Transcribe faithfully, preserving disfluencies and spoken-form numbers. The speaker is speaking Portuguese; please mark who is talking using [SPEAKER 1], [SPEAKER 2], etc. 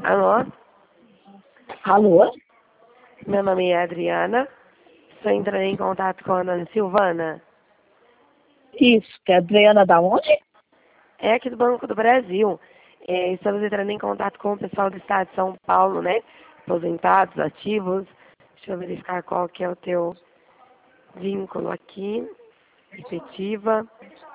[SPEAKER 1] Alô?
[SPEAKER 2] Alô?
[SPEAKER 1] Meu nome é Adriana. Estou entrando em contato com a Ana Silvana.
[SPEAKER 2] Isso, que é Adriana da onde?
[SPEAKER 1] É aqui do Banco do Brasil. É, estamos entrando em contato com o pessoal do estado de São Paulo, né? Aposentados, ativos. Deixa eu verificar qual que é o teu vínculo aqui. Efetiva.